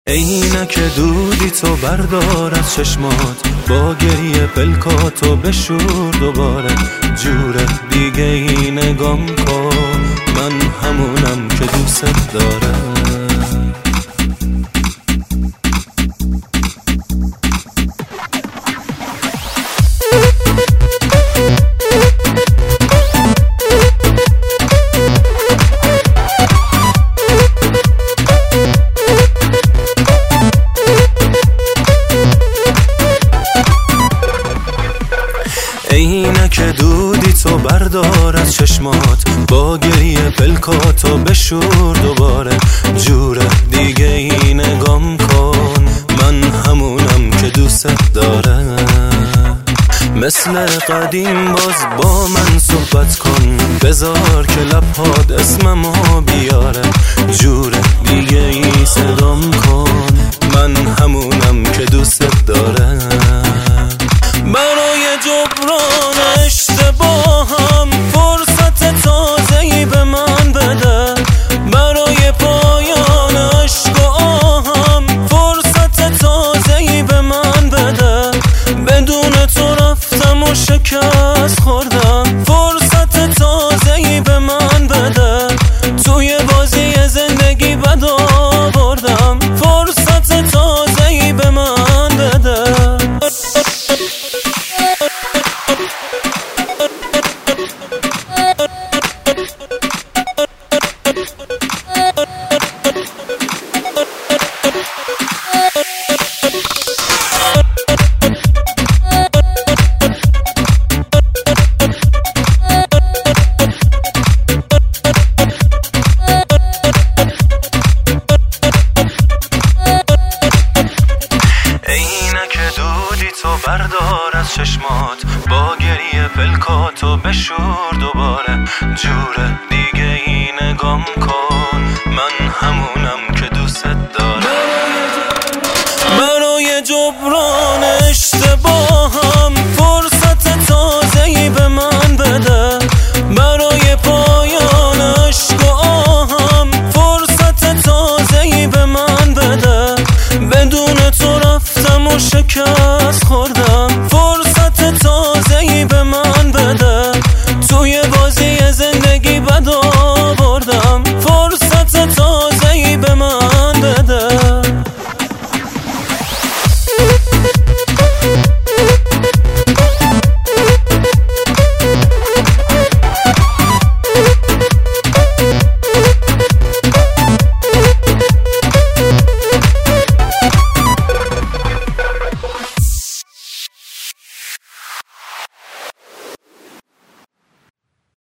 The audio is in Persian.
عینک دودی تو بردار از چشمات، با گریه پلکاتو بشور دوباره. جوره دیگه ای نگام کن، من همونم که دوست دارم. عینک دودی تو بردار از چشمات، با گریه پلکاتو بشور دوباره. جوره دیگه ای نگام کن، من همونم که دوست دارم. مثل قدیم باز با من صحبت کن، بذار که لبهات اسممو بیاره. جوره دیگه ای صدام کن، من همونم که دوست دارم. برای جبران اشتباهم فرصت تازه‌ای به من بده. برای پایان عشق و آهم فرصت تازه‌ای به من بده. بدون تو رفتم و شکست خوردم، فرصت تازه‌ای به من بده. توی بازی زندگی بد آوردم، فرصت تازه‌ای به من بده. تو بردار از چشمات، با گریه پلکاتو بشور دوباره. جوره دیگه ای نگام کن، من همونم که دوست دارم. برای جبران اشتباهم فرصت تازه‌ای به من بده. برای پایان عشق و آهم فرصت تازه‌ای به من بده. بدون تو رفتم و شکست